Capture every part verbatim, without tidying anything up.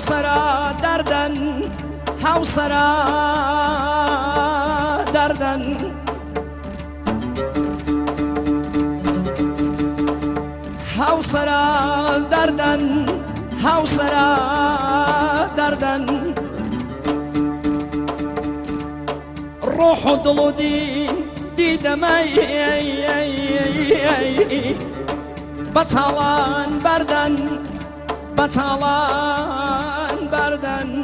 هاوسرا دردن هاوسرا دردن هاوسرا دردن هاوسرا دردن روح و دل و دین دیدمای بطالان بردن بطالان بردن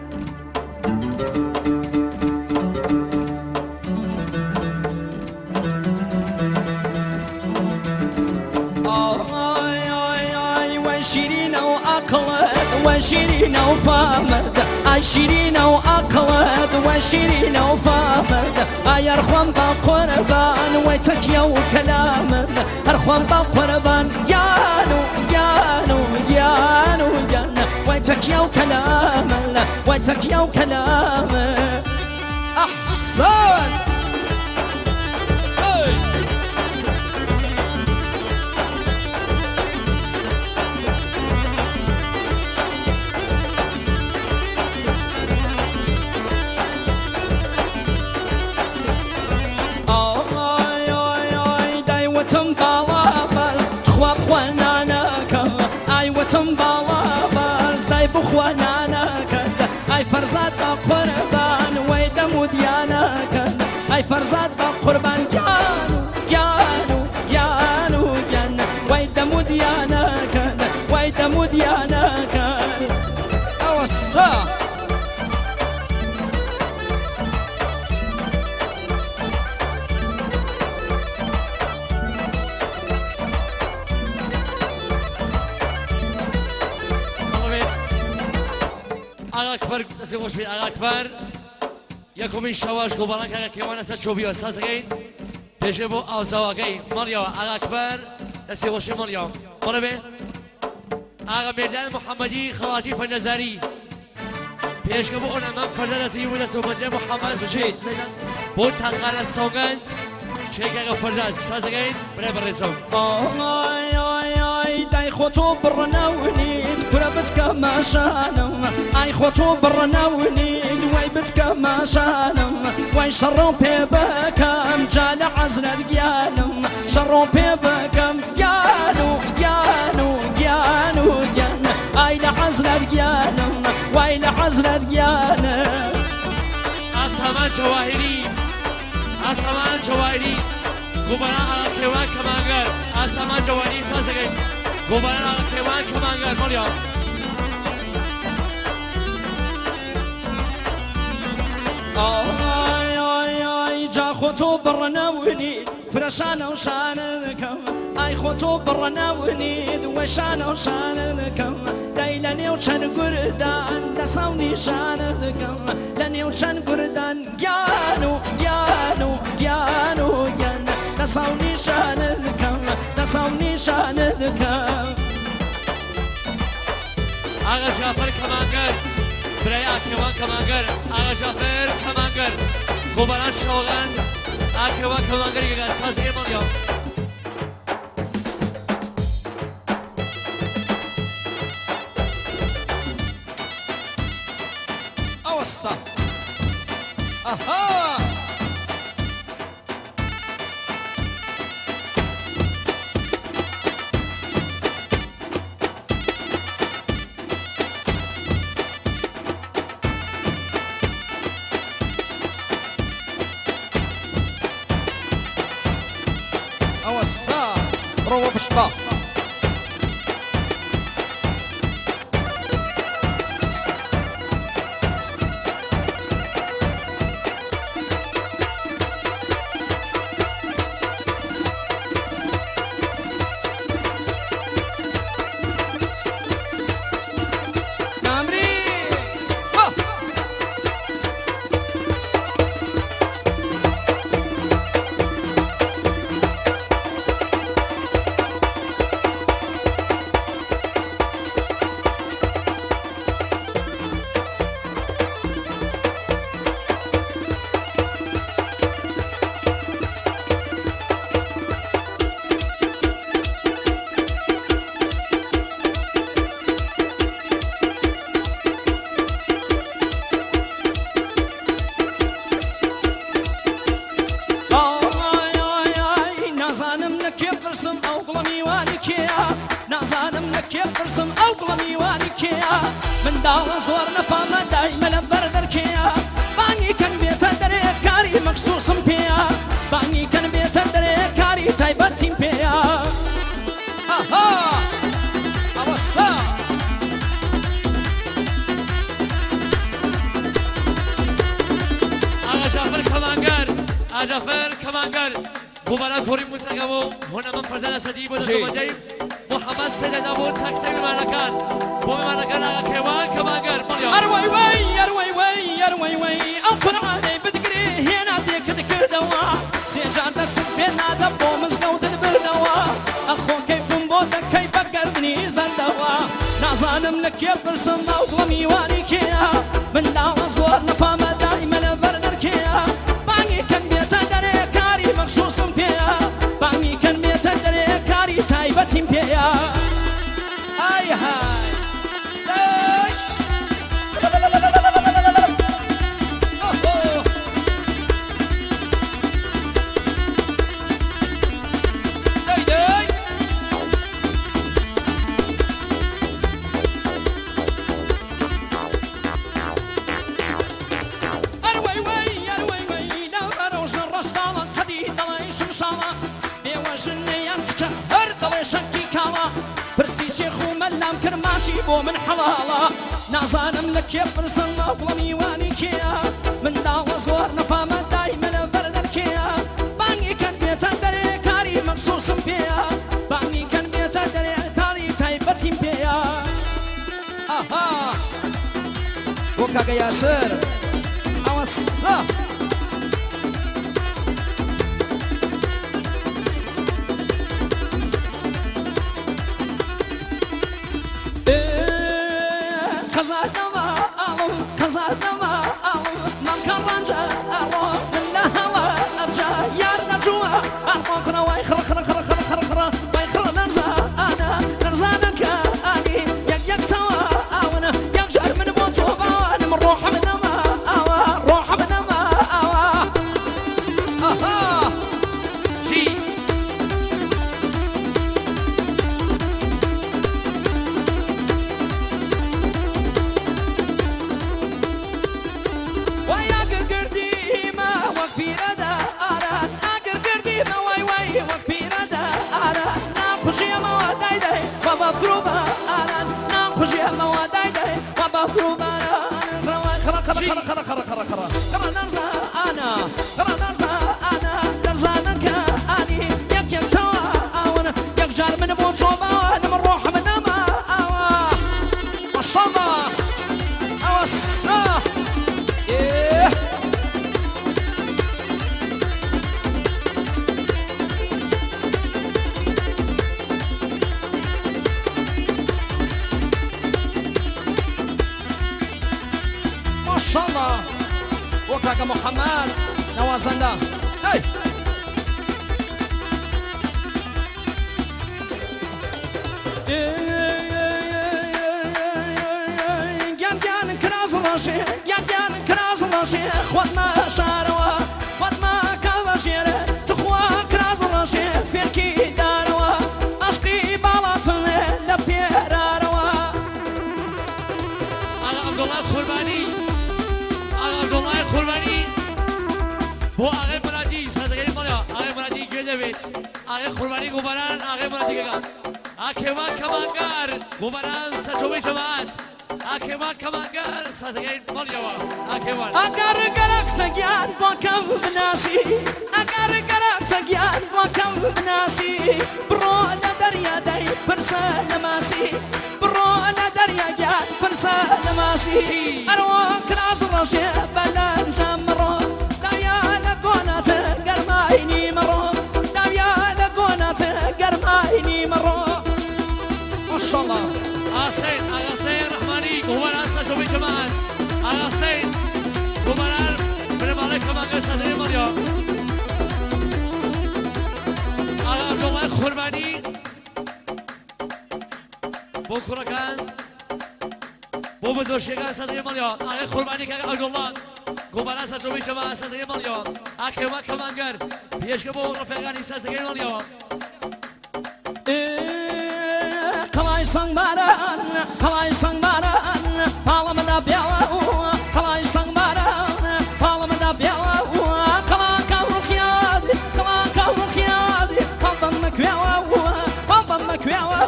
آی آی آی و شیرین و عقلت و شیرین و فهمت ای شیرین و عقلت و شیرین و فهمت ای ارخوان با قربان و تکیه و کلامت ارخوان با قربان یانو یانو یانو یانو و تکیه و کلامت و تکیه و کلامت احسن اي فرزات قربان ويدم وديانك اي فرزات قربان يانو يانو يانو يانو ويدم وديانك ويدم وديانك اوصى أكبر سيقوش في أكبر يكون من شواش قبلان كذا كمان أساس شو بيو أساس كين تجيبوا أو زواجي مريم أكبر سيقوش مريم مريم أغا ميدان محمدي خواتي فنزاري بيش كبو أنا من فردا سيبو دسو بجي محمد سجيد بود تلقان السوغند شيك أغا فردا أساس كين بري بريسو آي آي آي داي خطو برنا ونيد كربتك ما شانم اي خطو برنا ونيد ويبتك ما شانم وي شرو بيبكم جال عزرد جانم شرو بيبكم جانو جانو جانو جان اي لعزرد جانم وي لعزرد جانم أسمان جواهري أسمان جواهري قبلا على كيوان كمانجر أسمان جواهري سازقين قبلا على كيوان كمانجر مريم آی آی آی جا خطو برنا ونید فرشان و شانکم ای خطو برنا ونید و شان و شانکم دیلنی و چن گردان دساونی شانکم لنی و چن گردان یانو یانو یانو یان دساونی شانکم دساونی شانکم آقا جعفر کمانگر برای آکوان کمانگر آقا جعفر کمانگر قبلا شوغند آکوان کمانگر یک سازی مریم اوسا آها اوسا روح بشطا ئەو گوڵە میوانی کێیە نازانم لە کێ پرسم ئەو گوڵە میوانی کێیە منداڵە زۆر نەفامە دایمە لە بەر دەرکێیە بانگی کەن بێتە دەرێ کاری مەخسووسم پێیە بانگی کەن بێتە دەرێ کاری تایبەتیم پێیە ئەها ئەوەسا ئاغا جافر کەمانگەر ئاغا جافر کەمانگەر بۆبارە کۆڕی موسیقا بۆ هۆنەمەند فەرزانە سەدی بۆ دەسەڵاتەی محەممەد سەدەدا بۆ تەک تەک میوانەکان بۆ میوانەکان ئاغا کێوان کەمانگەر مەڵیا ئەروەی وەی ئەروەی وەی ئەروەی وەی ئەو قورعانەی بدگرێ هێنا دێکت کردەوە سێجار دەست پێ نادە بۆ مزگەوتت بردەوە ئەخۆ کەیفم بۆ دەکەی بە گەردنی زەردەوە نازانم لە کێ پرسم ئەو گوڵە میوانی کێیە منداڵە زۆر نەفامە دایمە لە بەر دەرکێیە بانگی کەن بێتە دەرێ کاری مەخسووسم پێیە بانگی کەن بێتە دەرێ کاری تایبەتیم پێیە ئای های بۆ من حەڵاڵە نازانم لە کێ پرسم ئەو گوڵە میوانی کێیە منداڵە زۆر نەفامە دایمە لە بەر دەرکێیە بانگی کەن بێتە دەرێ کاری مەخسووسم پێیە بانگی کەن بێتە دەرێ کاری تایبەتیم پێیە ئاها بۆ کاکە یاسر ئەوەسا ماشاءالله وكاكا محمد نوازنده هاي جان جان كراز راشي جان جان كراز راشي خوات ما شاروا خوات ما كابشير تخوا كراز راشي فيركي داروا عشقي بالاطن لبيراروا ئاغا عەبدوڵڵای قوربانی ئاغا عەبدوڵڵای قوربانی بۆ ئاغای مرادی سازەکەی مەڵیا ئاغای مرادی گوێ دەبێت ئاغای قوربانی گوبەران ئاغای مرادی گەگا ئاکێوان کەمانگەر گوبەران سەرچۆوەی جەماعەت ئاکێوان کەمانگەر سازەکەی مەڵیەوە ئاکێوان ئەگەر گەرەکتە گیان بۆ کەم بناسی ئەگەر گەرەکتە گیان بۆ کەم بناسی بڕۆ لە دەریادەی پرسە لە ماسی بڕۆ لە دەریاگیان پرسە لە ماسی ئەروە کراز ڕەشێ بەلەنجام مڕۆ داویا لە گۆناتە گەرماینی مەڕۆ داویا لە گۆناتە گەرماینی مەڕۆ ماشاءالله ئاسەین ئاغا سەید ڕەحمانی گوبەران سەرچۆوەی جەماعەت ئاغا سەید گوبەران بنەماڵەی کەمانگەر سازەکەی مەڵیا ئاغا عەبدوڵڵای قوربانی بۆ کوڕەکان بۆ بەدۆشیەکان سازەکەی مەڵیا ئاغای قوربانی کاکە عەبدوڵڵا گوبەران سەرچۆوەی جەماعەت سازەکەی مەڵیەوە ئاکێوان کەمانگەر پێشکە بۆ ڕەفیقەکانی سازەکەی مەڵیەوە سنگباران هەڵای سنگباران پاڵەمەدا پیاوە هەڵای سنگباران پاڵەمەدا پیاوە کەڵاکە ڕوخیازی کەڵاکە ڕوخیازی پاڵدەم نەکوێوە پاڵدەم نەکوێوە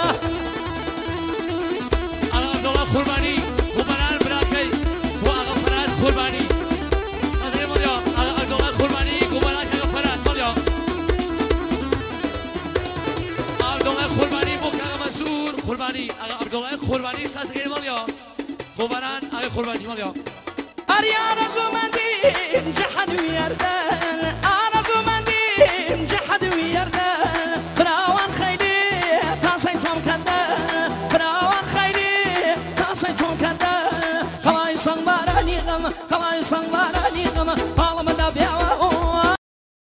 ئاغا عەبدوڵڵا قوربانی بوومەران براکەی بۆ ئاغا فەرات قوربانی سازەکەی مەڵیا ئاغا عەبدوڵڵا قوربانی بوومەران کاغا فەرات مەڵیا عەبدوڵڵا قوربانی بۆ کاغا مەنسوور قوربانی ئاغا عەبدوڵڵا قوربانی سازەکەی مەڵیا بوومەران ئاغا قوربانی مەڵیا ئەریارەزومەندیم جەحەد ویەردەن ئارەزومەندیم جەحەد ویەردەن فراوان خەیلی تاسەی تۆم کەردەن فراوان خەیلی تاسەی تۆم کەردەن هەڵای سەنگبارانی غەم هەڵای سەنگبارانی